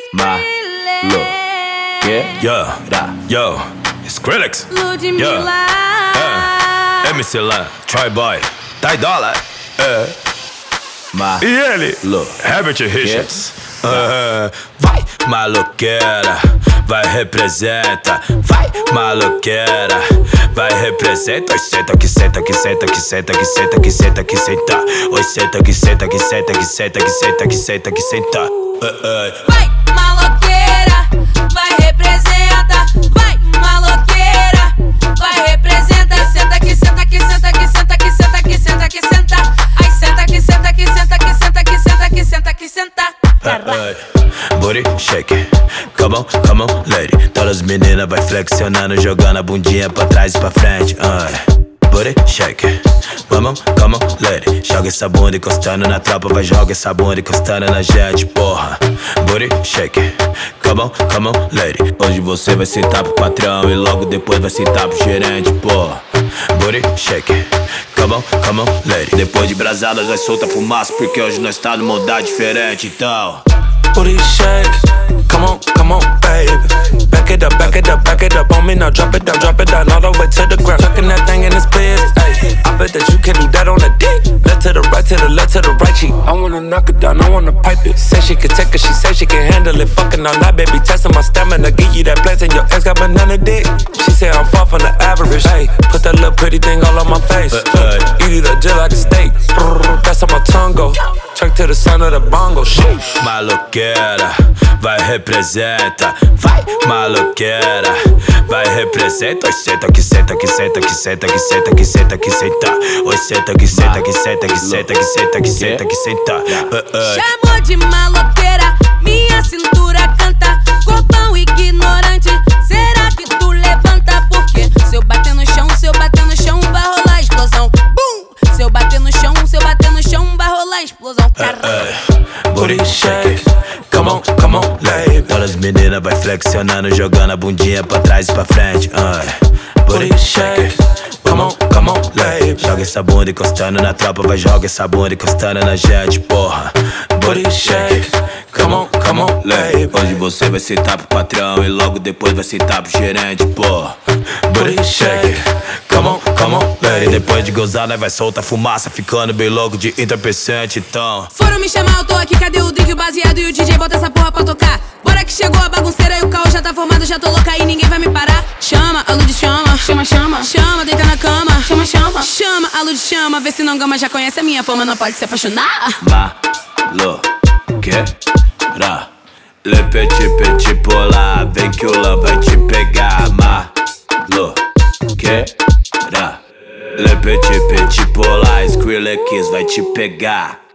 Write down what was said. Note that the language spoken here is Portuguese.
Yo, Skrillex, MC Lan, Troy Boy, Ty Dolla, e ele, Herbert Richards. Vai, maloqueira, vai, representa. Vai, maloqueira, vai, representa. Oi, senta que senta que senta que senta que senta que senta que senta. Oi, senta que senta que senta que senta que senta que senta que senta. Vai, maloqueira, vai, representa. Vai, maloqueira, vai, representa. Senta que senta que senta que senta que senta que senta que senta. Ai, senta que senta que senta que senta que senta que senta que senta. Booty shake, come on, lady. Todas as meninas vai flexionando, jogando a bundinha pra trás e pra frente. Booty shake, come on, lady. Joga essa bunda encostando na tropa, vai joga essa bunda encostando na gente, porra. Booty shake, come on, lady. Hoje você vai sentar pro patrão e logo depois vai sentar pro gerente, porra. Booty shake, come on, lady. Depois de brasada nós solta fumaça, porque hoje nós tá numa onda diferente, então. Booty shake, come on, baby. Back it up on me now. Drop it down all the way to the ground. Tucking that thing in his biz, ayy. I bet that you can do that on a dick. Left to the right, to the left, to the right cheek. I wanna knock it down, I wanna pipe it. Say she can take it, she say she can handle it. Fucking all night, baby, testing my stamina. Give you that place and your ex got banana dick. She say I'm far from the average, ayy. Put that little pretty thing all on my face. Eat it up just like a steak. That's how my tongue go. Check to the sound of the bongo, shit. Maloqueira, vai, representa. Vai, maloqueira, vai, representa. Oi, senta que senta que senta que senta que senta que senta que senta. Oi, senta que senta que senta que senta que senta que senta que senta. Chamou de maloqueira, minha cintura canta. Corpão ignorante, será que tu levanta? Porque se eu bater no chão, vai rolar explosão. Bum! Se eu bater no chão, vai rolar explosão. Booty shake, come on, lady. Todas as meninas vai flexionando, jogando a bundinha pra trás e pra frente. Booty shake, come on, lady. Joga essa bunda encostando na tropa, vai joga essa bunda encostando na gente, porra. Booty shake, come on, lady. Hoje você vai sentar pro patrão e logo depois vai sentar pro gerente, porra. Booty shake, come on, lady. Depois de gozar, nós vai soltar fumaça, ficando bem louco de entorpecente, então. Foram me chamar, eu tô aqui, cadê o drink, o baseado e o DJ? Bota essa porra pra tocar. Bora que chegou a bagunceira e o caos já tá formado, já tô louca e ninguém vai me parar. Chama, a luz chama, chama, deita na cama, chama, a luz chama, vê se não gama, já conhece a minha fama, não pode se apaixonar. Maloqueira, le petit pola, vem que o Lan vai te pegar. Maloqueira, le petit pola, Skrillex vai te pegar.